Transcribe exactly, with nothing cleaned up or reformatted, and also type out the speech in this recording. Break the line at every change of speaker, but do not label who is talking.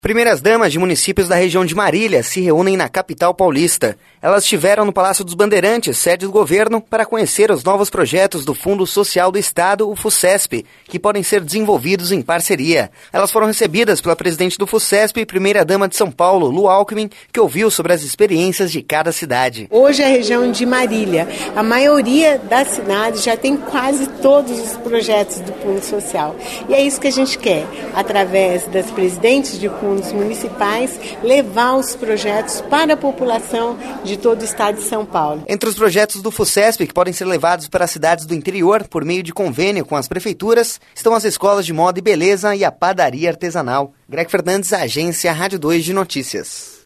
Primeiras damas de municípios da região de Marília se reúnem na capital paulista. Elas estiveram no Palácio dos Bandeirantes, sede do governo, para conhecer os novos projetos do Fundo Social do Estado, o FUSESP, que podem ser desenvolvidos em parceria. Elas foram recebidas pela presidente do FUSESP e primeira-dama de São Paulo, Lu Alckmin, que ouviu sobre as experiências de cada cidade.
Hoje a região de Marília, a maioria das cidades já tem quase todos os projetos do Fundo Social. E é isso que a gente quer, através das presidentes de fundos municipais, levar os projetos para a população de todo o estado de São Paulo.
Entre os projetos do FUSESP que podem ser levados para as cidades do interior por meio de convênio com as prefeituras estão as escolas de moda e beleza e a padaria artesanal. Greg Fernandes, Agência Rádio dois de Notícias.